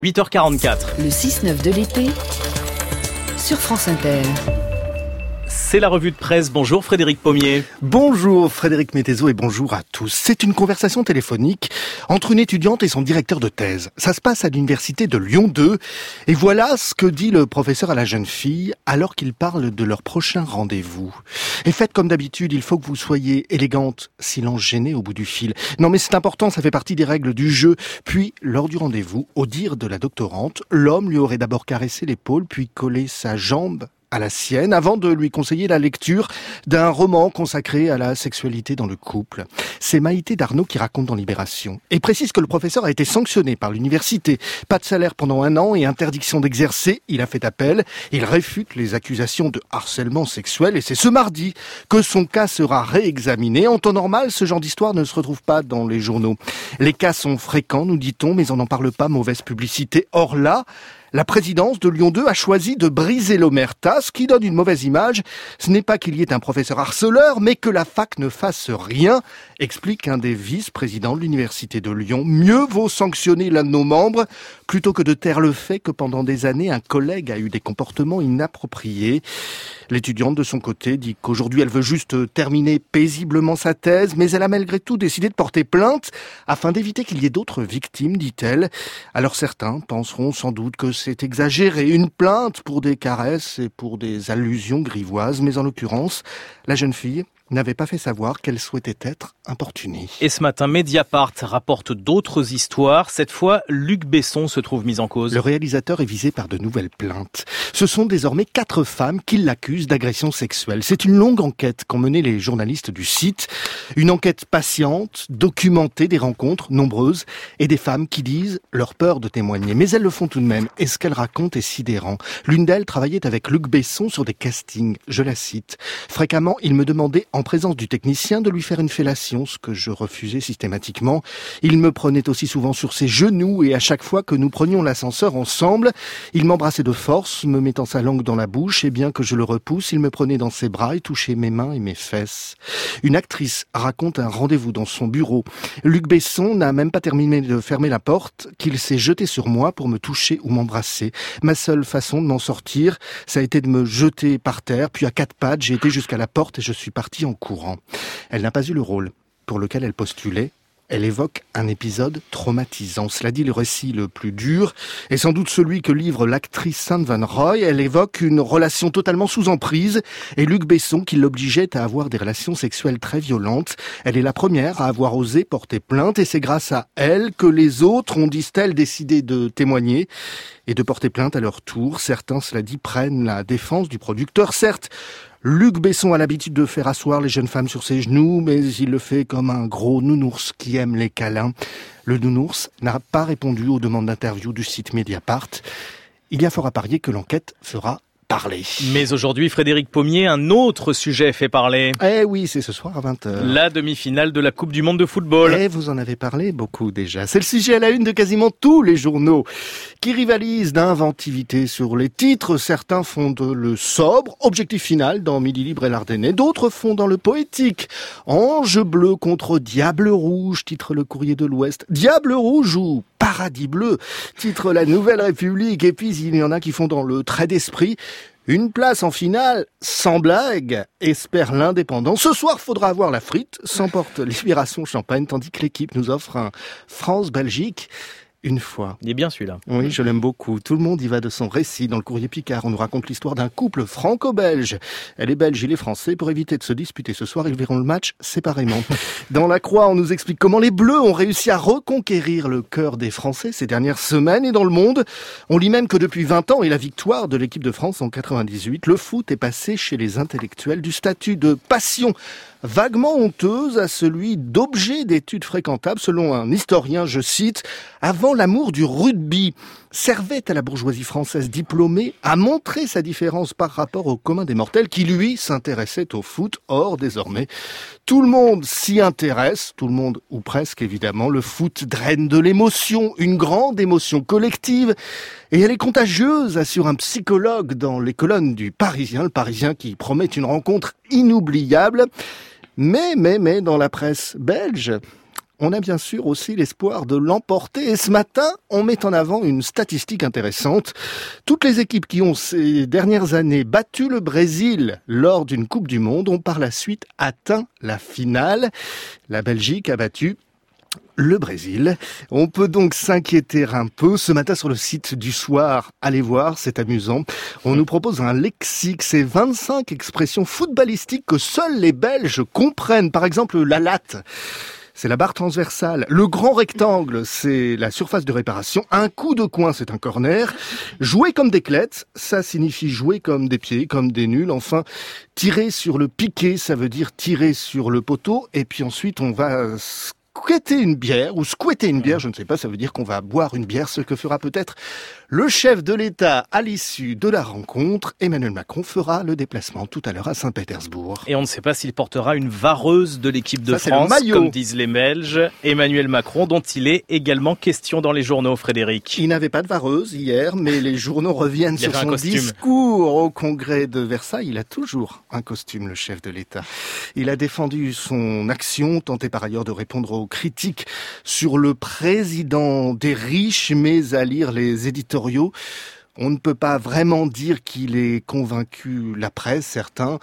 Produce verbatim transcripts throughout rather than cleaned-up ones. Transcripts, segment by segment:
huit heures quarante-quatre. Le six neuf de l'été sur France Inter. C'est la revue de presse. Bonjour Frédéric Pommier. Bonjour Frédéric Mettezo et bonjour à tous. C'est une conversation téléphonique entre une étudiante et son directeur de thèse. Ça se passe à l'université de Lyon deux. Et voilà ce que dit le professeur à la jeune fille alors qu'il parle de leur prochain rendez-vous. Et faites comme d'habitude, il faut que vous soyez élégante. Silence gêné au bout du fil. Non mais c'est important, ça fait partie des règles du jeu. Puis, lors du rendez-vous, au dire de la doctorante, l'homme lui aurait d'abord caressé l'épaule puis collé sa jambe à la sienne, avant de lui conseiller la lecture d'un roman consacré à la sexualité dans le couple. C'est Maïté Darnaud qui raconte dans Libération, et précise que le professeur a été sanctionné par l'université. Pas de salaire pendant un an et interdiction d'exercer. Il a fait appel. Il réfute les accusations de harcèlement sexuel, et c'est ce mardi que son cas sera réexaminé. En temps normal, ce genre d'histoire ne se retrouve pas dans les journaux. Les cas sont fréquents, nous dit-on, mais on n'en parle pas, mauvaise publicité. Or là, la présidence de Lyon deux a choisi de briser l'omerta, ce qui donne une mauvaise image. Ce n'est pas qu'il y ait un professeur harceleur, mais que la fac ne fasse rien, explique un des vice-présidents de l'université de Lyon. Mieux vaut sanctionner l'un de nos membres plutôt que de taire le fait que pendant des années, un collègue a eu des comportements inappropriés. L'étudiante, de son côté, dit qu'aujourd'hui, elle veut juste terminer paisiblement sa thèse, mais elle a malgré tout décidé de porter plainte afin d'éviter qu'il y ait d'autres victimes, dit-elle. Alors certains penseront sans doute que c'est exagéré, une plainte pour des caresses et pour des allusions grivoises, mais en l'occurrence, la jeune fille n'avait pas fait savoir qu'elle souhaitait être importunée. Et ce matin, Mediapart rapporte d'autres histoires. Cette fois, Luc Besson se trouve mis en cause. Le réalisateur est visé par de nouvelles plaintes. Ce sont désormais quatre femmes qui l'accusent d'agression sexuelle. C'est une longue enquête qu'ont menée les journalistes du site. Une enquête patiente, documentée, des rencontres nombreuses et des femmes qui disent leur peur de témoigner. Mais elles le font tout de même. Et ce qu'elles racontent est sidérant. L'une d'elles travaillait avec Luc Besson sur des castings. Je la cite. Fréquemment, il me demandait en présence du technicien de lui faire une fellation, ce que je refusais systématiquement. Il me prenait aussi souvent sur ses genoux et à chaque fois que nous prenions l'ascenseur ensemble, il m'embrassait de force, me mettant sa langue dans la bouche et bien que je le repousse, il me prenait dans ses bras et touchait mes mains et mes fesses. Une actrice raconte un rendez-vous dans son bureau. Luc Besson n'a même pas terminé de fermer la porte qu'il s'est jeté sur moi pour me toucher ou m'embrasser. Ma seule façon de m'en sortir, ça a été de me jeter par terre, puis à quatre pattes, j'ai été jusqu'à la porte et je suis parti en courant. Elle n'a pas eu le rôle pour lequel elle postulait. Elle évoque un épisode traumatisant. Cela dit, le récit le plus dur est sans doute celui que livre l'actrice Sainte Van Roy. Elle évoque une relation totalement sous emprise et Luc Besson qui l'obligeait à avoir des relations sexuelles très violentes. Elle est la première à avoir osé porter plainte et c'est grâce à elle que les autres ont, disent-elles, décidé de témoigner et de porter plainte à leur tour. Certains, cela dit, prennent la défense du producteur. Certes, Luc Besson a l'habitude de faire asseoir les jeunes femmes sur ses genoux, mais il le fait comme un gros nounours qui aime les câlins. Le nounours n'a pas répondu aux demandes d'interview du site Mediapart. Il y a fort à parier que l'enquête fera parler. Mais aujourd'hui, Frédéric Pommier, un autre sujet fait parler. Eh oui, c'est ce soir à vingt heures. La demi-finale de la Coupe du Monde de football. Eh, vous en avez parlé beaucoup déjà. C'est le sujet à la une de quasiment tous les journaux qui rivalisent d'inventivité sur les titres. Certains font de le sobre, objectif final dans Midi Libre et l'Ardennais. D'autres font dans le poétique. Ange bleu contre Diable rouge, titre Le Courrier de l'Ouest. Diable rouge ou Paradis bleu, titre La Nouvelle République. Et puis il y en a qui font dans le trait d'esprit. Une place en finale, sans blague, espère l'Indépendant. Ce soir, faudra avoir la frite, s'emporte Libération Champagne, tandis que l'équipe nous offre un France-Belgique. Une fois. Il est bien celui-là. Oui, je l'aime beaucoup. Tout le monde y va de son récit. Dans le Courrier Picard, on nous raconte l'histoire d'un couple franco-belge. Elle est belge, il est français. Pour éviter de se disputer ce soir, ils verront le match séparément. Dans La Croix, on nous explique comment les Bleus ont réussi à reconquérir le cœur des Français ces dernières semaines. Et dans le Monde, on lit même que depuis vingt ans et la victoire de l'équipe de France en quatre-vingt-dix-huit, le foot est passé chez les intellectuels du statut de passion vaguement honteuse à celui d'objet d'études fréquentables, selon un historien, je cite, « Avant l'amour du rugby, servait à la bourgeoisie française diplômée à montrer sa différence par rapport au commun des mortels qui, lui, s'intéressait au foot. Or, désormais, tout le monde s'y intéresse, tout le monde, ou presque évidemment, le foot draine de l'émotion, une grande émotion collective, et elle est contagieuse, assure un psychologue dans les colonnes du Parisien, le Parisien qui promet une rencontre inoubliable. Mais, mais, mais, dans la presse belge, on a bien sûr aussi l'espoir de l'emporter. Et ce matin, on met en avant une statistique intéressante. Toutes les équipes qui ont ces dernières années battu le Brésil lors d'une Coupe du Monde ont par la suite atteint la finale. La Belgique a battu le Brésil. On peut donc s'inquiéter un peu. Ce matin sur le site du Soir, allez voir, c'est amusant. On nous propose un lexique, c'est vingt-cinq expressions footballistiques que seuls les Belges comprennent. Par exemple, la latte, c'est la barre transversale. Le grand rectangle, c'est la surface de réparation. Un coup de coin, c'est un corner. Jouer comme des clettes, ça signifie jouer comme des pieds, comme des nuls. Enfin, tirer sur le piqué, ça veut dire tirer sur le poteau. Et puis ensuite, on va squetter une bière, ou squetter une bière, je ne sais pas, ça veut dire qu'on va boire une bière, ce que fera peut-être le chef de l'État à l'issue de la rencontre. Emmanuel Macron fera le déplacement tout à l'heure à Saint-Pétersbourg. Et on ne sait pas s'il portera une vareuse de l'équipe de Ça, France, comme disent les Belges. Emmanuel Macron, dont il est également question dans les journaux, Frédéric. Il n'avait pas de vareuse hier, mais les journaux reviennent sur son discours au congrès de Versailles. Il a toujours un costume, le chef de l'État. Il a défendu son action, tenté par ailleurs de répondre aux critiques sur le président des riches, mais à lire les éditoriaux, on ne peut pas vraiment dire qu'il ait convaincu la presse. Certains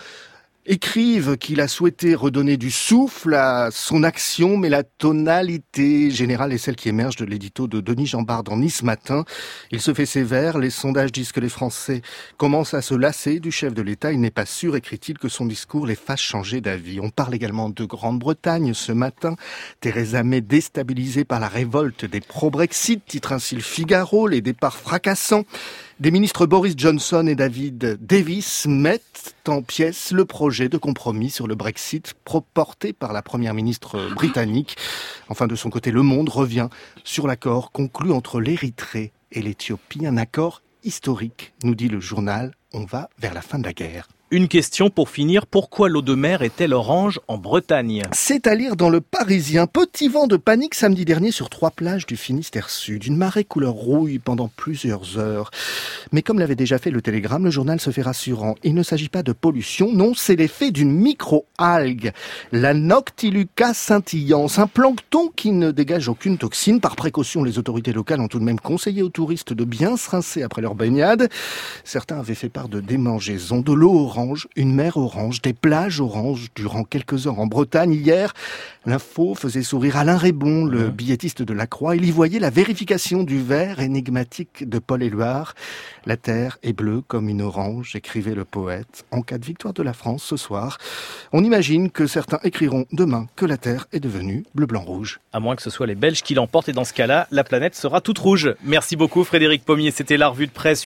écrivent qu'il a souhaité redonner du souffle à son action, mais la tonalité générale est celle qui émerge de l'édito de Denis Jambard dans Nice Matin. Il se fait sévère, les sondages disent que les Français commencent à se lasser du chef de l'État. Il n'est pas sûr, écrit-il, que son discours les fasse changer d'avis. On parle également de Grande-Bretagne ce matin. Theresa May déstabilisée par la révolte des pro-Brexit, titre ainsi le Figaro, les départs fracassants. Des ministres Boris Johnson et David Davis mettent en pièces le projet de compromis sur le Brexit porté par la première ministre britannique. Enfin, de son côté, Le Monde revient sur l'accord conclu entre l'Érythrée et l'Éthiopie. Un accord historique, nous dit le journal. On va vers la fin de la guerre. Une question pour finir, pourquoi l'eau de mer est-elle orange en Bretagne ? C'est à lire dans Le Parisien. Petit vent de panique samedi dernier sur trois plages du Finistère Sud. Une marée couleur rouille pendant plusieurs heures. Mais comme l'avait déjà fait le Télégramme, le journal se fait rassurant. Il ne s'agit pas de pollution, non, c'est l'effet d'une micro-algue, la Noctiluca scintillans, un plancton qui ne dégage aucune toxine. Par précaution, les autorités locales ont tout de même conseillé aux touristes de bien se rincer après leur baignade. Certains avaient fait part de démangeaisons, de l'eau orange. Une mer orange, des plages oranges durant quelques heures en Bretagne. Hier, l'info faisait sourire Alain Rébon, le billettiste de la Croix. Il y voyait la vérification du vers énigmatique de Paul Éluard. La terre est bleue comme une orange, écrivait le poète. En cas de victoire de la France ce soir, on imagine que certains écriront demain que la terre est devenue bleu-blanc-rouge. À moins que ce soit les Belges qui l'emportent, et dans ce cas-là, la planète sera toute rouge. Merci beaucoup Frédéric Pommier, c'était la revue de presse.